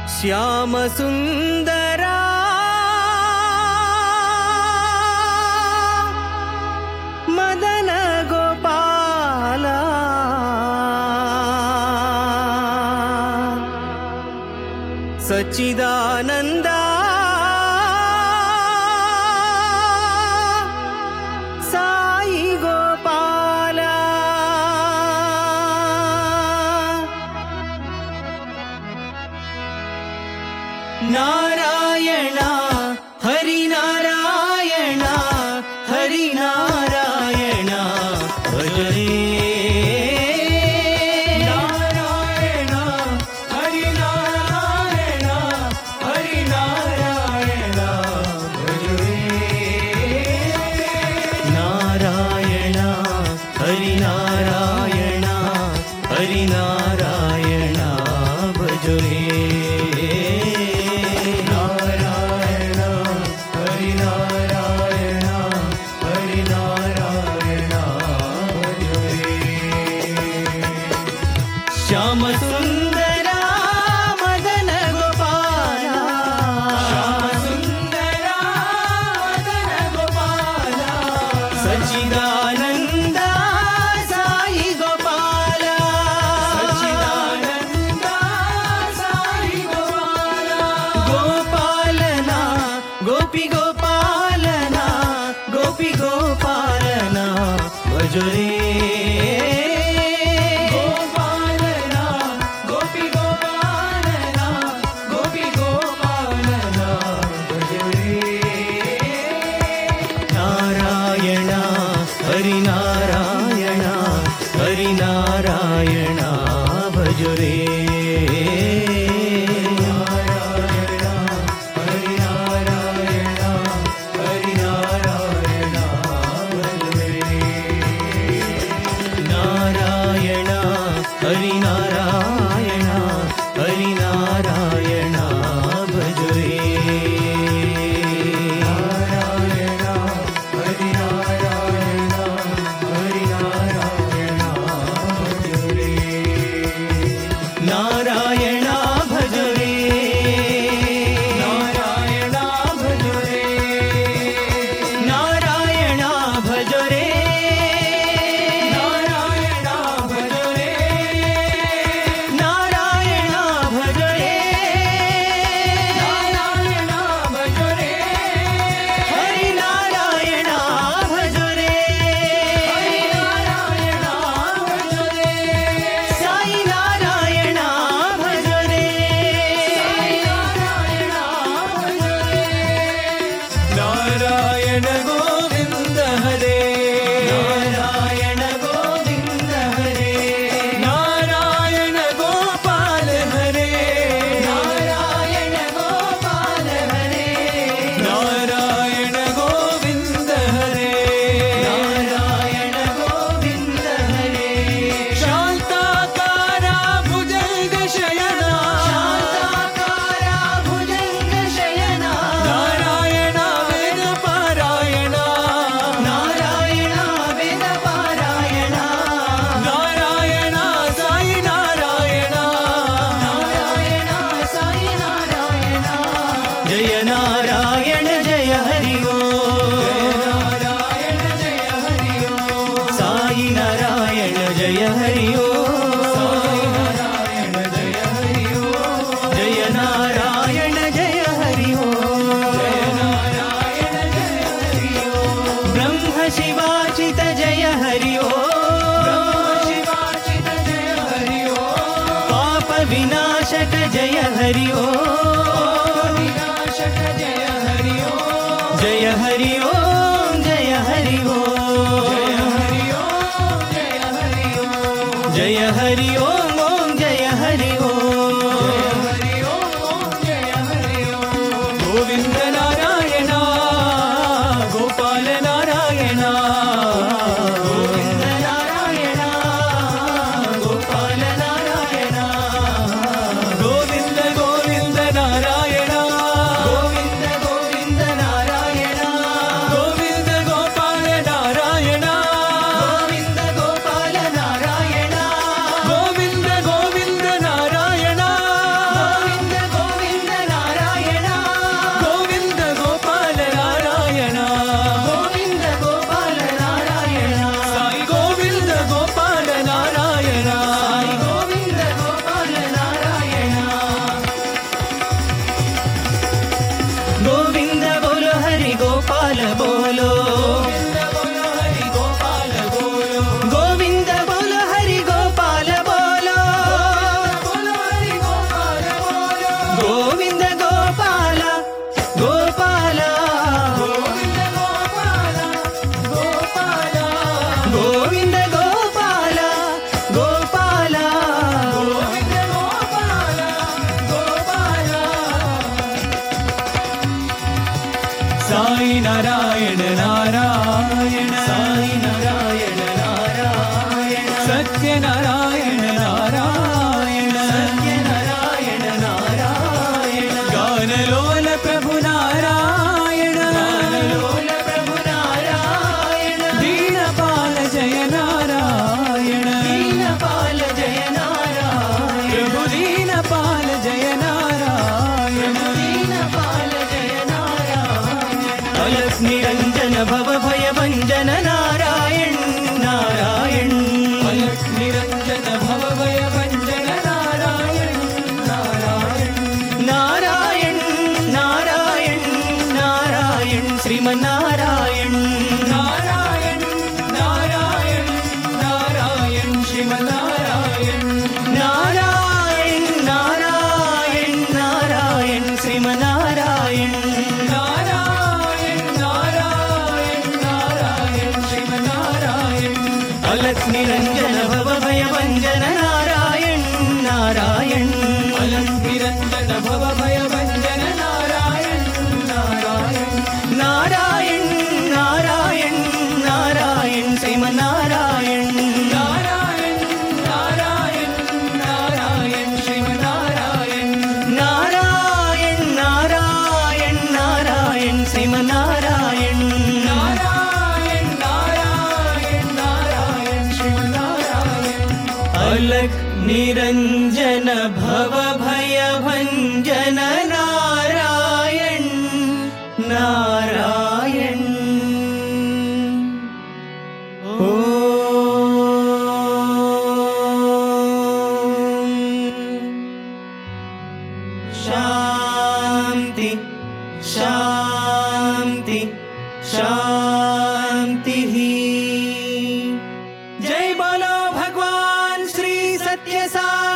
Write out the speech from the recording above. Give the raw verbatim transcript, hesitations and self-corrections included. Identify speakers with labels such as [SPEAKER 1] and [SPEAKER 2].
[SPEAKER 1] ಶ್ಯಾಮ ಸುಂದರ ಮದನ ಗೋಪಾಲ ಸಚ್ಚಿದಾನಂದ ಸಾಯಿ ಗೋಪಾಲ ನಾರಾಯಣ ಹರಿನಾರಾಯಣ ಹರಿನಾರಾಯಣ ಭಜರೇ ನಾರಾಯಣ ಹರಿನಾರಾಯಣ ಹರಿನಾರಾಯಣ ಭಜರೇ ನಾರಾಯಣ ಹರಿನಾರಾಯಣ ಹರಿನಾರಾಯಣ ಭಜರೇ ಶ್ಯಾಮ ಸುಂದರ ಮದನ ಗೋಪಾಲ ಶ್ಯಾಮ ಸುಂದರ ಮದನ ಗೋಪಾಲ ಸಚ್ಚಿದಾನಂದ ಸಾಯಿ ಗೋಪಾಲ ಸಚ್ಚಿದಾನಂದ ಸಾಯಿ ಗೋಪಾಲ ಗೋಪಾಲನ ಗೋಪಿ ಗೋಪಾಲನ ಗೋಪಿ ಗೋಪಾಲನ ಭಜರೇ ಹರಿನಾರಾಯಣ ಹರಿನಾರಾಯಣ ಭಜರೇ ನಾರಾಯಣ ಹರಿನಾರಾಯಣ ಹರಿನಾರಾಯಣ ಭಜರೇ ನಾರಾಯಣ ಹರಿನಾರಾಯಣ ಹರಿನಾರಾಯಣ ಭಜರೇ ನಾರಾಯಣ ಭಜರೇ ನಾರಾಯಣ ಭಜರೇ ನಾರಾಯಣ ಭಜರೇ ನಾರಾಯಣ ಭಜರೇ ನಾರಾಯಣ ಭಜರೇ ನಾರಾಯಣ ಭಜರೇ ಹರಿನಾರಾಯಣ ಭಜರೇ ಹರಿನಾರಾಯಣ ಭಜರೇ ಸಾಯಿ ನಾರಾಯಣ ನಾರಾಯಣ ಗೋವಿಂದ ಹರೇ ನಾರಾಯಣ ಗೋವಿಂದ ಹರೇ ನಾರಾಯಣ ಗೋಪಾಲ ಹರೇ ನಾರಾಯಣ ಗೋಪಾಲ ಹರೇ ನಾರಾಯಣ ಗೋವಿಂದ ಹರೇ ನಾರಾಯಣ ಗೋವಿಂದ ಹರೇ ಶಾಂತಾಕಾರ ಭುಜಂಗ ಶಯನ ಶಾಂತಾಕಾರ ಭುಜಂಗ ಶಯನ ನಾರಾಯಣ ವೇದ ಪಾರಾಯಣ ನಾರಾಯಣ ವೇದ ಪಾರಾಯಣ ನಾರಾಯಣ ಸಾಯಿ ನಾರಾಯಣ ನಾರಾಯಣ ಸಾಯಿ ನಾರಾಯಣ ಜಯ ನಾರಾಯಣ ಜಯ ಹರಿ ಓಂ ನಾರಾಯಣ ಜಯ ಹರಿ ಓಂ ಸಾಯಿ ನಾರಾಯಣ ಜಯ ಹರಿ ಓಂ ನಾರಾಯಣ ಜಯ ಹರಿ ಓಂ ಜಯ ನಾರಾಯಣ ಜಯ ಹರಿ ಓಂ ಬ್ರಹ್ಮ ಶಿವಾಚಿತ ಜಯ ಹರಿ ಓಂ ಶಿವಾಚಿತ ಜಯ ಹರಿ ಓಂ ಪಾಪ ವಿನಾಶಕ ಜಯ ಹರಿ ಓಂ ವಿನಾಶಕ ಜಯ ಹರಿ ಓಂ ಜಯ ಹರಿ ಓಂ ಜಯ ಹರಿ ಓಂ ಜಯ ಹರಿ ಓಂ ಜಯ ಹರಿ ಓಂ ಓಂ ಜಯ ಹರಿ ಓಂ ಜಯ ಹರಿ ಓಂ ಗೋವಿಂದ ನಾರಾಯಣ ಗೋಪಾಲ ನಾರಾಯಣ ಗೋವಿಂದ ನಾರಾಯಣ ಗೋಪಾಲ ನಾರಾಯಣ ಗೋವಿಂದ ಗೋವಿಂದ ನಾರಾಯಣ ಗೋವಿಂದ ಗೋವಿಂದ ನಾರಾಯಣ ಗೋವಿಂದ ಗೋಪಾಲ ನಾರಾಯಣ ಗೋವಿಂದ ಗೋಪಾಲ ನಾರಾಯಣ ಗೋವಿಂದ గోవింద గోపాల గోపాల గోవింద గోపాల గోపాల సాయి నారాయణ నారాయణ సాయి నారాయణ నారాయణ సత్యనారాయణ నారాయణ సత్యనారాయణ నారాయణ గానలోల ప్రభు నారాయణ గానలోల ప్రభు నారాయణ దీనపాల జయ నారాయణ దీనపాల జయ నారాయణ ప్రభు దీనపాల జయ నారాయణ దీనపాల జయ నారాయణ అలక్ నిరంజన భవ భయ భంజన నారాయణ నారాయణ అలక్ నిరంజన భవ భయ భంజన నారాయణ నారాయణ నారాయణ నారాయణ నారాయణ శ్రీమన్నారాయణ నారాయణ నారాయణ నారాయణ శ్రీమన్నారాయణ నారాయణ నారాయణ నారాయణ శ్రీమన్నారాయణ నారాయణ నారాయణ నారాయణ శ్రీమన్నారాయణ అలక్ నిరంజన భవ భయ భంజన నారాయణ నారాయణ అలక్ నిరంజన భవ భయ భంజన నారాయణ నారాయణ నారాయణ నారాయణ నారాయణ శ్రీమన్నారాయణ నారాయణ నారాయణ నారాయణ శ్రీమన్నారాయణ నారాయణ నారాయణ నారాయణ శ్రీమన్నారాయణ నారాయణ నారాయణ నారాయణ శ్రీమన్నారాయణ అలక్ నిరంజన భవ భయ భంజన నారాయణ నారాయణ ఓం శాంతి శాంతి శాంతి जय बोलो भगवान श्री सत्य साई।